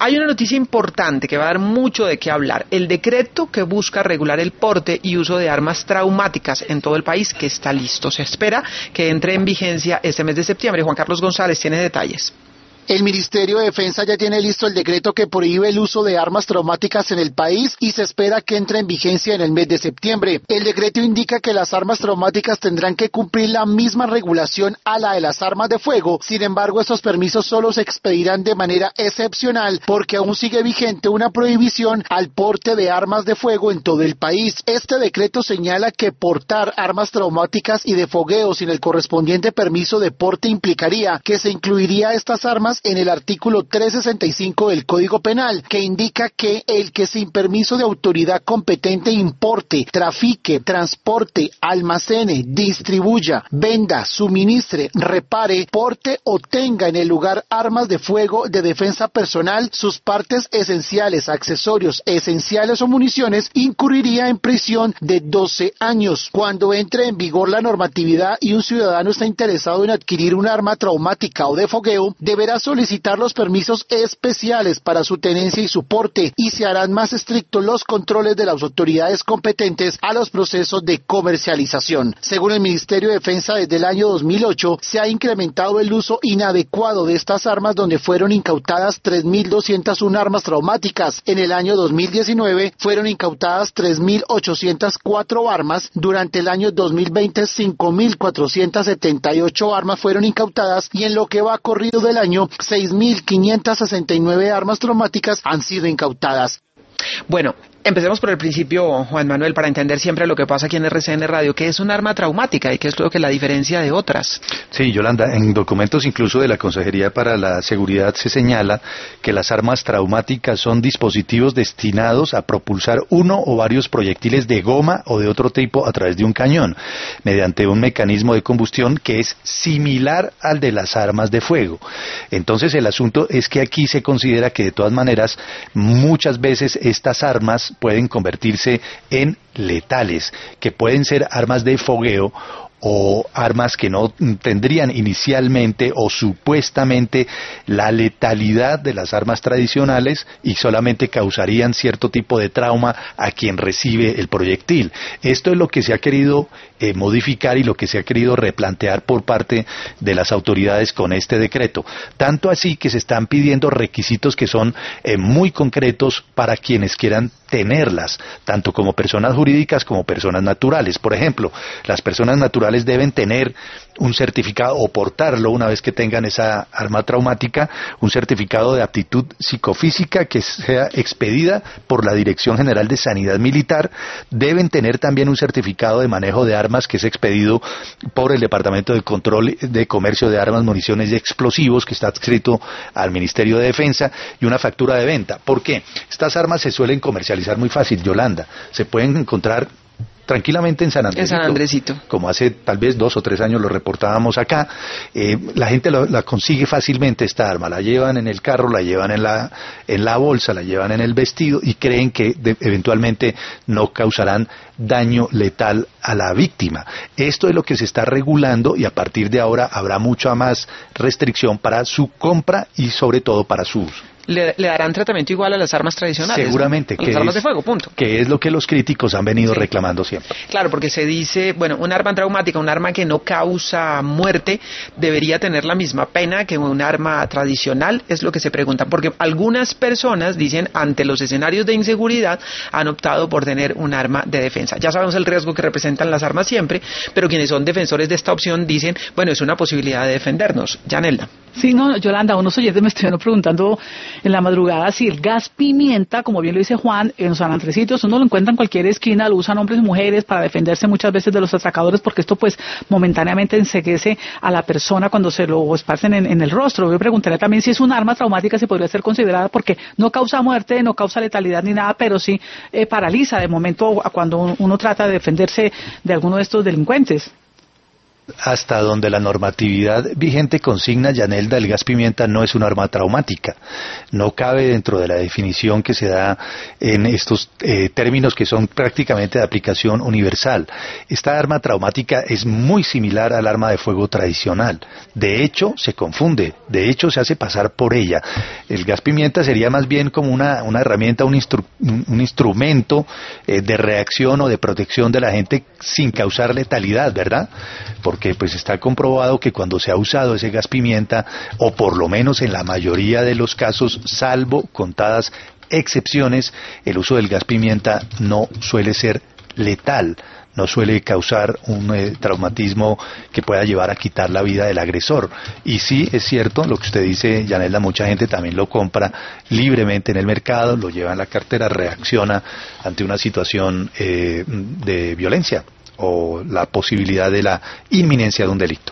Hay una noticia importante que va a dar mucho de qué hablar. El decreto que busca regular el porte y uso de armas traumáticas en todo el país, que está listo. Se espera que entre en vigencia este mes de septiembre. Juan Carlos González tiene detalles. El Ministerio de Defensa ya tiene listo el decreto que prohíbe el uso de armas traumáticas en el país y se espera que entre en vigencia en el mes de septiembre. El decreto indica que las armas traumáticas tendrán que cumplir la misma regulación a la de las armas de fuego. Sin embargo, estos permisos solo se expedirán de manera excepcional porque aún sigue vigente una prohibición al porte de armas de fuego en todo el país. Este decreto señala que portar armas traumáticas y de fogueo sin el correspondiente permiso de porte implicaría que se incluiría estas armas en el artículo 365 del Código Penal, que indica que el que sin permiso de autoridad competente importe, trafique, transporte, almacene, distribuya, venda, suministre, repare, porte o tenga en el lugar armas de fuego de defensa personal, sus partes esenciales, accesorios esenciales o municiones, incurriría en prisión de 12 años. Cuando entre en vigor la normatividad y un ciudadano está interesado en adquirir un arma traumática o de fogueo, deberá solicitar los permisos especiales para su tenencia y su porte y se harán más estrictos los controles de las autoridades competentes a los procesos de comercialización. Según el Ministerio de Defensa, desde el año 2008 se ha incrementado el uso inadecuado de estas armas, donde fueron incautadas 3.201 armas traumáticas. En el año 2019 fueron incautadas 3.804 armas. Durante el año 2020 5.478 armas fueron incautadas y en lo que va corrido del año 6.569 armas traumáticas han sido incautadas. Bueno, empecemos por el principio, Juan Manuel, para entender siempre lo que pasa aquí en RCN Radio, que es un arma traumática y qué es lo que la diferencia de otras. Sí, Yolanda, en documentos incluso de la Consejería para la Seguridad se señala que las armas traumáticas son dispositivos destinados a propulsar uno o varios proyectiles de goma o de otro tipo a través de un cañón, mediante un mecanismo de combustión que es similar al de las armas de fuego. Entonces el asunto es que aquí se considera que de todas maneras muchas veces estas armas pueden convertirse en letales, que pueden ser armas de fogueo o armas que no tendrían inicialmente o supuestamente la letalidad de las armas tradicionales y solamente causarían cierto tipo de trauma a quien recibe el proyectil. Esto es lo que se ha querido modificar y lo que se ha querido replantear por parte de las autoridades con este decreto. Tanto así que se están pidiendo requisitos que son muy concretos para quienes quieran tenerlas, tanto como personas jurídicas como personas naturales. Por ejemplo, las personas naturales deben tener un certificado o portarlo una vez que tengan esa arma traumática, un certificado de aptitud psicofísica que sea expedida por la Dirección General de Sanidad Militar. Deben tener también un certificado de manejo de armas que es expedido por el Departamento de Control de Comercio de Armas, Municiones y Explosivos, que está adscrito al Ministerio de Defensa, y una factura de venta. ¿Por qué? Estas armas se suelen comercializar muy fácil, Yolanda. Se pueden encontrar tranquilamente en San Andresito, como hace tal vez 2 o 3 años lo reportábamos acá. La gente la consigue fácilmente esta arma, la llevan en el carro, la llevan en la bolsa, la llevan en el vestido y creen que eventualmente no causarán daño letal a la víctima. Esto es lo que se está regulando y a partir de ahora habrá mucha más restricción para su compra y sobre todo para su uso. Le darán tratamiento igual a las armas tradicionales, seguramente, ¿no? Las armas de fuego, punto. Que es lo que los críticos han venido reclamando siempre. Claro, porque se dice, bueno, un arma traumática, un arma que no causa muerte, debería tener la misma pena que un arma tradicional, es lo que se pregunta, porque algunas personas dicen, ante los escenarios de inseguridad, han optado por tener un arma de defensa. Ya sabemos el riesgo que representan las armas siempre, pero quienes son defensores de esta opción dicen, bueno, es una posibilidad de defendernos. Yanelda. Sí, no, Yolanda, unos oyentes me estuvieron preguntando en la madrugada si el gas pimienta, como bien lo dice Juan, en los San Andresitos, uno lo encuentra en cualquier esquina, lo usan hombres y mujeres para defenderse muchas veces de los atracadores, porque esto pues momentáneamente enceguece a la persona cuando se lo esparcen en el rostro. Yo preguntaría también si es un arma traumática, si podría ser considerada, porque no causa muerte, no causa letalidad ni nada, pero sí paraliza de momento cuando uno trata de defenderse de alguno de estos delincuentes. hasta donde la normatividad vigente consigna, Yanelda, el gas pimienta no es un arma traumática. No cabe dentro de la definición que se da en estos términos que son prácticamente de aplicación universal. Esta arma traumática es muy similar al arma de fuego tradicional. De hecho, se confunde. De hecho, se hace pasar por ella. El gas pimienta sería más bien como una herramienta, un instrumento de reacción o de protección de la gente sin causar letalidad, ¿verdad? Porque pues está comprobado que cuando se ha usado ese gas pimienta, o por lo menos en la mayoría de los casos, salvo contadas excepciones, el uso del gas pimienta no suele ser letal, no suele causar un traumatismo que pueda llevar a quitar la vida del agresor. Y sí, es cierto, lo que usted dice, Yanelda, mucha gente también lo compra libremente en el mercado, lo lleva en la cartera, reacciona ante una situación de violencia o la posibilidad de la inminencia de un delito.